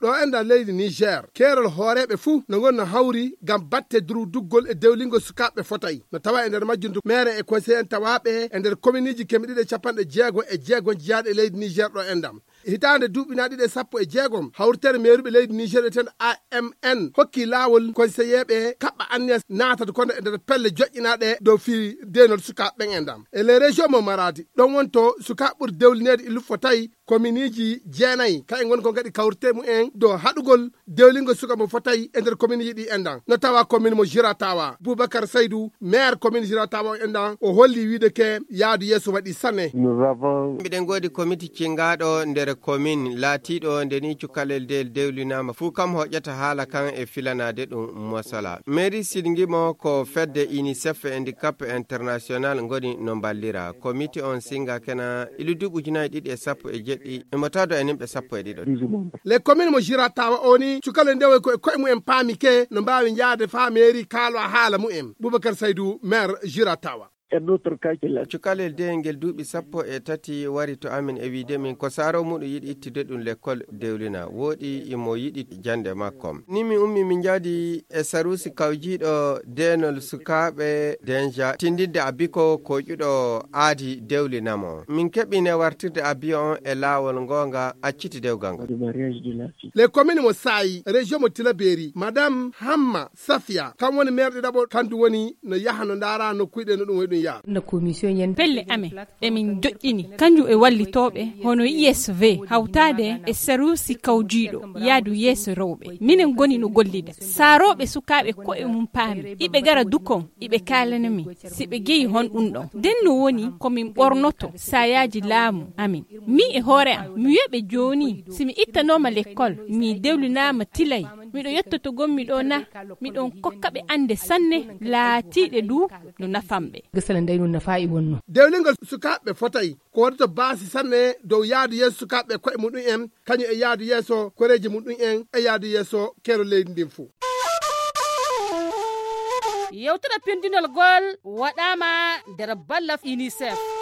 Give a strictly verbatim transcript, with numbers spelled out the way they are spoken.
ɗo enda leydi Niger kerol hooreɓe fuu no gon no hawri gam batte duru duggol e dewlingo sukaɓe fotayi no tawa e nder majjum maire e conseil en tawaɓe e nder commune ji kemi ɗiɗi e capanɗe jeego e jeegon jeyaaɗe e leydi Niger ɗo endam hitande duuɓina ɗiɗi e sappo e jeegom hawritere meruɓe leydi Niger eten A M N hokki laawol conseillerɓe kaɓɓa Agnès natata kono e nder pelle joƴƴinaɗe dow fi denol sukaɓe endam e les régions mo maradi ɗon wonto sukaɓe ɓuri dewlinede illu fotayi commune ji jeenayyi kay gon ko gadi kawrite mu en do haɗugol dewlingo suka mo fotayi e nder commune ji ɗi endan no tawa commune mo Jira Tawa Boubacar Saydou maire commune Jira Tawa endan o holli wiide ke yaadu yeeso waɗi sanne mbiɗen godi comité cingaɗo nder commune laatiɗo ndeni cukalel del dewlinama fuu kam hoƴƴata haala kan e filanade ɗum mosala mairie sidguimo ko fedde unicef e handicap international goni no ballira comité on singa kena ilu duɓujunayi ɗiɗi e sappo e jeɗɗi e motado e nimɓe sappo e ɗiɗo les commune mo Jira Tawa oni cukalel ndewe ko e koye mumen paami ke no mbawi yaade fa mairie kaalo haala mumen Boubacar Saydou maire Jira Tawa cukalel de ngel duuɓi sappo e tati wari to amin e wiide min ko saaro muɗum yiɗi ittude ɗum l'école dewlina woɗi imo yiɗi jande makkom ni mi ummi min jaadi e sarusi kawjiɗo denol sukaɓe denja tindinde abiko ko ƴuɗo aadi dewlinamo min keɓine wartirde abiyo on e laawol ngonga acciti dewgal ngal les communes mo Sayi région mo Tilaberi madame Hamma Safia kam woni maire ɗiɗaɓo kandu woni no yaha no ndaara no kuyɗe no ɗum way ɗum na commission yen pelle ame ɓe min joƴƴini kanju e wallitoɓe hono I S V hawtade e sarusi kawjiɗo yaadu yeeso rewɓe minen goni no gollida saaroɓe sukaɓe ko e mum paami iɓe gara dukon iɓe kalanami si ɓe geyi hon ɗum ɗon den no woni komin ɓornoto sayaji laamu amin mi e hoore am mi wiyaɓe joni simi ittanoma l'école mi dewlinama tilay miɗo yettoto gommi ɗo na miɗon kokkaɓe ande sanne laatiɗe du no nafamɓe dewlingol sukaɓe fotayi ko waɗata baasi sanne dow yaadu yeeso sukaɓe koye muɗum en kañum e yaadu yeeso koreji muɗum en e yaadu yeeso kero leydi ndin fuu yewtere pindinol gol waɗama nder balla UNICEF